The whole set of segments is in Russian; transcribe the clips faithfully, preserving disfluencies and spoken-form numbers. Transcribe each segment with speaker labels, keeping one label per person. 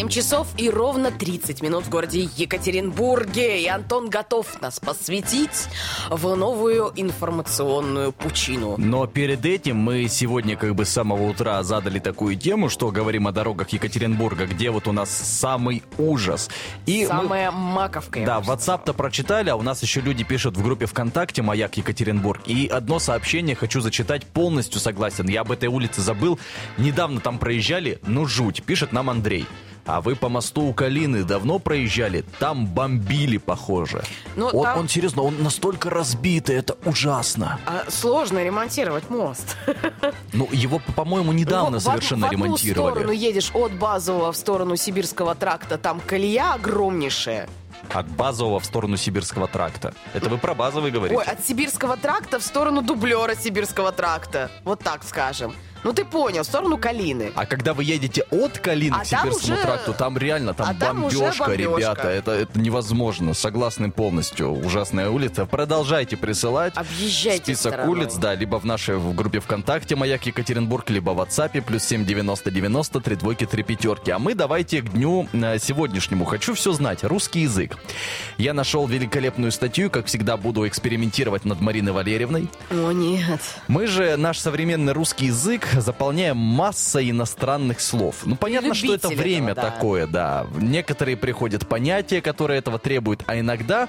Speaker 1: семь часов и ровно тридцать минут в городе Екатеринбурге. И Антон готов нас посвятить в новую информационную пучину.
Speaker 2: Но перед этим мы сегодня как бы с самого утра задали такую тему, что говорим о дорогах Екатеринбурга, где вот у нас самый ужас. И
Speaker 1: Самая мы... маковка.
Speaker 2: Да, WhatsApp-то прочитали, а у нас еще люди пишут в группе ВКонтакте «Маяк Екатеринбург». И одно сообщение хочу зачитать, полностью согласен. Я об этой улице забыл. Недавно там проезжали, ну жуть. Пишет нам Андрей. А вы по мосту у Калины давно проезжали? Там бомбили, похоже.
Speaker 1: Ну,
Speaker 2: он,
Speaker 1: там...
Speaker 2: он, серьезно, он настолько разбитый, это ужасно.
Speaker 1: А сложно ремонтировать мост.
Speaker 2: Ну, его, по-моему, недавно
Speaker 1: в,
Speaker 2: совершенно
Speaker 1: в одну
Speaker 2: ремонтировали.
Speaker 1: В сторону едешь от Базового в сторону Сибирского тракта, там колея огромнейшая.
Speaker 2: От Базового в сторону Сибирского тракта. Это вы про Базовый говорите?
Speaker 1: Ой, от Сибирского тракта в сторону дублера Сибирского тракта. Вот так скажем. Ну ты понял, в сторону Калины.
Speaker 2: А когда вы едете от Калины
Speaker 1: а
Speaker 2: к Сибирскому
Speaker 1: уже...
Speaker 2: тракту, там реально, там,
Speaker 1: а там
Speaker 2: бомбежка,
Speaker 1: бомбежка,
Speaker 2: ребята. Это, это невозможно. Согласны полностью. Ужасная улица. Продолжайте присылать.
Speaker 1: Объезжайте
Speaker 2: список
Speaker 1: стороной.
Speaker 2: улиц, да, либо в нашей в группе ВКонтакте «Маяк Екатеринбург», либо в WhatsApp плюс семь девяносто девяносто три двойки три пятерки. А мы давайте к дню э, сегодняшнему. Хочу все знать. Русский язык. Я нашел великолепную статью. Как всегда, буду экспериментировать над Мариной Валерьевной.
Speaker 1: О, нет.
Speaker 2: Мы же наш современный русский язык заполняем массой иностранных слов. Ну, понятно, что это время
Speaker 1: этого, да.
Speaker 2: такое, да. Некоторые приходят понятия, которые этого требуют, а иногда...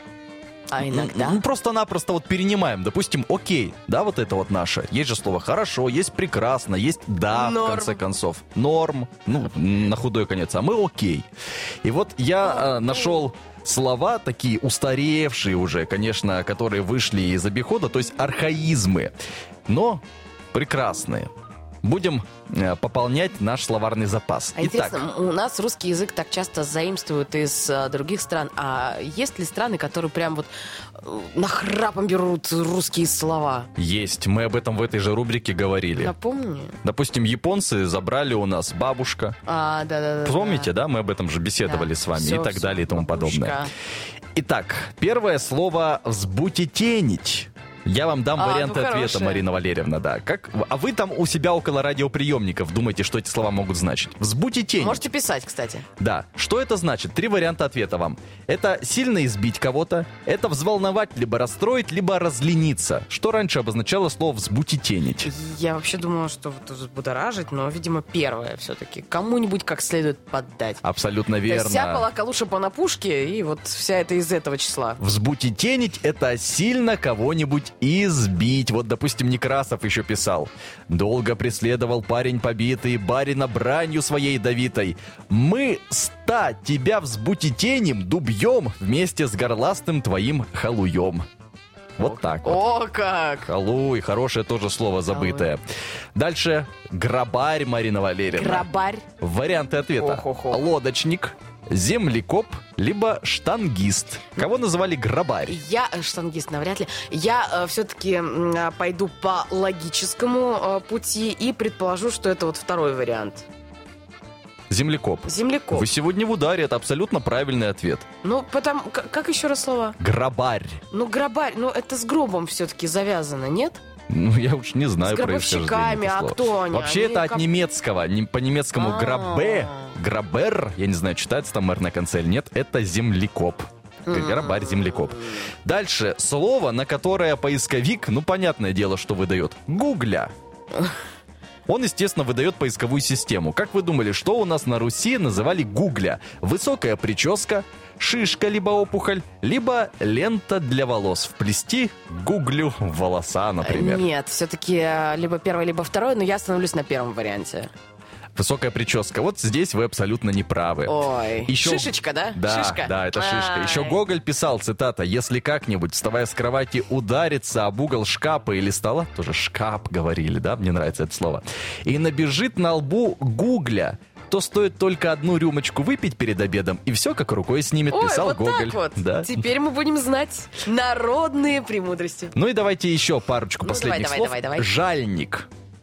Speaker 1: А иногда?
Speaker 2: Ну, просто-напросто вот перенимаем. Допустим, окей, да, вот это вот наше. Есть же слово «хорошо», есть «прекрасно», есть «да»,
Speaker 1: Норм.
Speaker 2: в конце концов. Норм, ну, на худой конец, а мы окей. И вот я э, нашел... слова такие устаревшие уже, конечно, которые вышли из обихода, то есть архаизмы, но прекрасные. Будем э, пополнять наш словарный запас.
Speaker 1: А
Speaker 2: Итак,
Speaker 1: интересно, у нас русский язык так часто заимствуют из а, других стран. А есть ли страны, которые прям вот э, нахрапом берут русские слова?
Speaker 2: есть. Мы об этом в этой же рубрике говорили.
Speaker 1: Напомни.
Speaker 2: Допустим, японцы забрали у нас бабушка.
Speaker 1: А, да-да-да.
Speaker 2: Помните, да? Мы об этом же беседовали
Speaker 1: Да.
Speaker 2: с вами
Speaker 1: Всё,
Speaker 2: и так
Speaker 1: всё,
Speaker 2: далее и тому
Speaker 1: бабушка.
Speaker 2: подобное. Итак, первое слово «взбутетенить». Я вам дам
Speaker 1: А,
Speaker 2: варианты
Speaker 1: ну,
Speaker 2: ответа,
Speaker 1: хорошее.
Speaker 2: Марина Валерьевна, да. Как, а вы там у себя около радиоприемников думаете, что эти слова могут значить? Взбутетенить.
Speaker 1: Можете писать, кстати.
Speaker 2: Да. Что это значит? Три варианта ответа вам. Это сильно избить кого-то, это взволновать, либо расстроить, либо разлениться. Что раньше обозначало слово «взбутетенить»?
Speaker 1: Я вообще думала, что вот взбудоражить, но, видимо, первое все-таки. Кому-нибудь как следует поддать.
Speaker 2: Абсолютно
Speaker 1: То
Speaker 2: верно.
Speaker 1: есть сяпала калуша по напушке, и вот вся это из этого числа.
Speaker 2: Взбутетенить — это сильно кого-нибудь избить. Вот, допустим, Некрасов еще писал. «Долго преследовал парень побитый, барина бранью своей давитой. Мы ста тебя взбутетеним, дубьем вместе с горластым твоим халуем». Вот так вот.
Speaker 1: О, как!
Speaker 2: Халуй, хорошее тоже слово забытое. Дальше грабарь, Марина Валерьевна.
Speaker 1: Грабарь.
Speaker 2: Варианты ответа.
Speaker 1: Ох-ох-ох.
Speaker 2: Лодочник, землекоп, либо штангист. Кого называли грабарь?
Speaker 1: Я э, штангист навряд ли. Я э, все-таки э, пойду по логическому э, пути и предположу, что это вот второй вариант.
Speaker 2: Землекоп.
Speaker 1: Землекоп.
Speaker 2: Вы сегодня в ударе, это абсолютно правильный ответ.
Speaker 1: Ну, потом, к- как еще раз слово?
Speaker 2: Грабарь.
Speaker 1: Ну, грабарь, ну это с гробом все-таки завязано, нет?
Speaker 2: Ну, я уж не знаю
Speaker 1: С гробовщиками,
Speaker 2: происхождение этого
Speaker 1: а
Speaker 2: слова.
Speaker 1: кто они?
Speaker 2: Вообще,
Speaker 1: Они
Speaker 2: это от
Speaker 1: как-
Speaker 2: немецкого. Не- По-немецкому
Speaker 1: А.
Speaker 2: грабе, грабер, я не знаю, читается там «р» на конце или нет, это землекоп. Грабарь, землекоп. Дальше. Слово, на которое поисковик, ну, понятное дело, что выдает. Гугля. Он, естественно, выдает поисковую систему. Как вы думали, что у нас на Руси называли гугля? Высокая прическа, шишка либо опухоль, либо лента для волос. Вплести гуглю в волоса, например.
Speaker 1: Нет, все-таки либо первое, либо второе, но я остановлюсь на первом варианте.
Speaker 2: Высокая прическа. Вот здесь вы абсолютно не правы.
Speaker 1: Ой,
Speaker 2: Еще-
Speaker 1: шишечка, да?
Speaker 2: Да,
Speaker 1: Шишка.
Speaker 2: да, это шишка.
Speaker 1: Ай.
Speaker 2: Еще Гоголь писал, цитата: «Если как-нибудь, вставая с кровати, ударится об угол шкафа или стола», тоже шкаф говорили, да, мне нравится это слово, «и набежит на лбу гугля, то стоит только одну рюмочку выпить перед обедом, и все как рукой снимет»,
Speaker 1: Ой,
Speaker 2: писал
Speaker 1: вот
Speaker 2: Гоголь.
Speaker 1: так вот.
Speaker 2: Да.
Speaker 1: Теперь мы будем знать народные премудрости.
Speaker 2: Ну и давайте еще парочку
Speaker 1: Ну,
Speaker 2: последних
Speaker 1: давай,
Speaker 2: слов.
Speaker 1: давай, давай, давай.
Speaker 2: Жальник.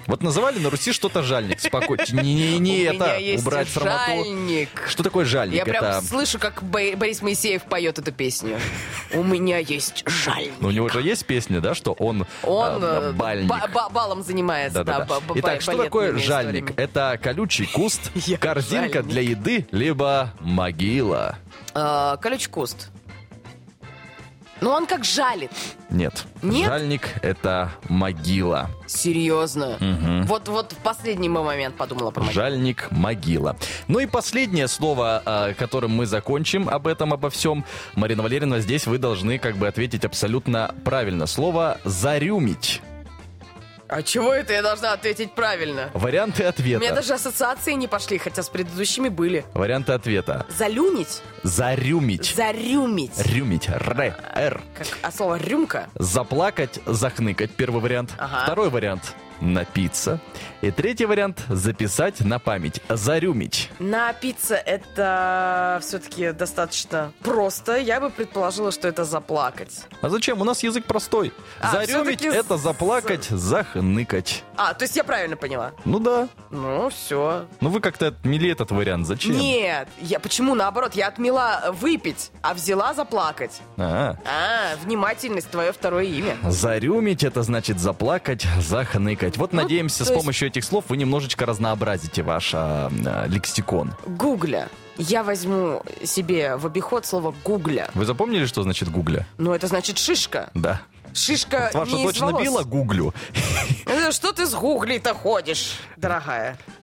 Speaker 2: Вот называли на Руси что-то жальник. Спокойно. Не, не это. Убрать срамоту.
Speaker 1: Жальник.
Speaker 2: Что такое жальник?
Speaker 1: Я прям
Speaker 2: это...
Speaker 1: слышу, как Бо- Борис Моисеев поет эту песню. У меня есть жальник.
Speaker 2: Ну, у него же есть песня, да, что он,
Speaker 1: Он
Speaker 2: э, бальник.
Speaker 1: ба- ба- балом занимается. Да,
Speaker 2: Да-да-да.
Speaker 1: ба- ба-
Speaker 2: Итак, что такое
Speaker 1: балетными
Speaker 2: жальник?
Speaker 1: историями.
Speaker 2: Это колючий куст,
Speaker 1: Я
Speaker 2: корзинка
Speaker 1: жальник.
Speaker 2: для еды, либо могила.
Speaker 1: А, колючий куст. Ну, он как жалит.
Speaker 2: Нет.
Speaker 1: Нет?
Speaker 2: Жальник — это могила.
Speaker 1: Серьезно.
Speaker 2: Мгм.
Speaker 1: Вот, вот в последний мой момент подумала про могилу.
Speaker 2: Жальник, могила. Ну и последнее слово, а, которым мы закончим об этом, обо всем. Марина Валерьевна, здесь вы должны как бы ответить абсолютно правильно. Слово «зарюмить».
Speaker 1: А чего это я должна ответить правильно?
Speaker 2: Варианты
Speaker 1: У меня
Speaker 2: ответа.
Speaker 1: даже ассоциации не пошли, хотя с предыдущими были.
Speaker 2: Варианты ответа.
Speaker 1: Залюнить?
Speaker 2: Зарюмить.
Speaker 1: Зарюмить.
Speaker 2: Рюмить. Р. Р.
Speaker 1: Как, а слово рюмка?
Speaker 2: Заплакать, захныкать. Первый вариант.
Speaker 1: Ага.
Speaker 2: Второй вариант. Напиться. И третий вариант. Записать на память. Зарюмить.
Speaker 1: Напиться это все-таки достаточно просто. Я бы предположила, что это заплакать.
Speaker 2: А зачем? У нас язык простой.
Speaker 1: А,
Speaker 2: Зарюмить —
Speaker 1: всё-таки
Speaker 2: это
Speaker 1: с-
Speaker 2: заплакать, захныкать.
Speaker 1: А, то есть я правильно поняла?
Speaker 2: Ну да.
Speaker 1: Ну, все.
Speaker 2: Ну вы как-то отмели этот вариант. Зачем?
Speaker 1: Нет, я почему наоборот? Я отмела выпить, а взяла заплакать.
Speaker 2: А,
Speaker 1: А, внимательность, твое второе имя.
Speaker 2: зарюмить — это значит заплакать, захныкать. Вот
Speaker 1: Ну,
Speaker 2: надеемся,
Speaker 1: то
Speaker 2: с
Speaker 1: есть-
Speaker 2: помощью этих слов вы немножечко разнообразите ваш а, а, лексикон.
Speaker 1: Гугля. Я возьму себе в обиход слово гугля.
Speaker 2: Вы запомнили, что значит гугля?
Speaker 1: Ну, это значит шишка.
Speaker 2: Да.
Speaker 1: Шишка
Speaker 2: Ваша
Speaker 1: не
Speaker 2: дочь
Speaker 1: из волос.
Speaker 2: набила гуглю.
Speaker 1: Э, Что ты с гуглей-то ходишь, дорогая?